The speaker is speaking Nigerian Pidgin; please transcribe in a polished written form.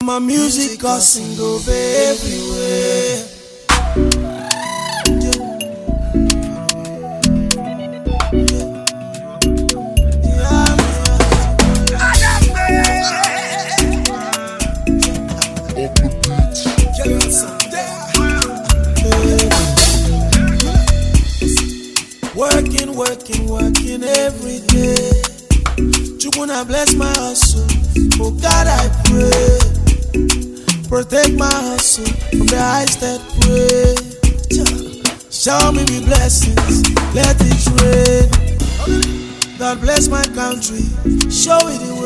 My music causing go everywhere. Working every day. You wanna bless my hustle. Oh God, I pray. Protect my hustle from the eyes that pray. Show me the blessings, let it rain. God bless my country. Show it the way.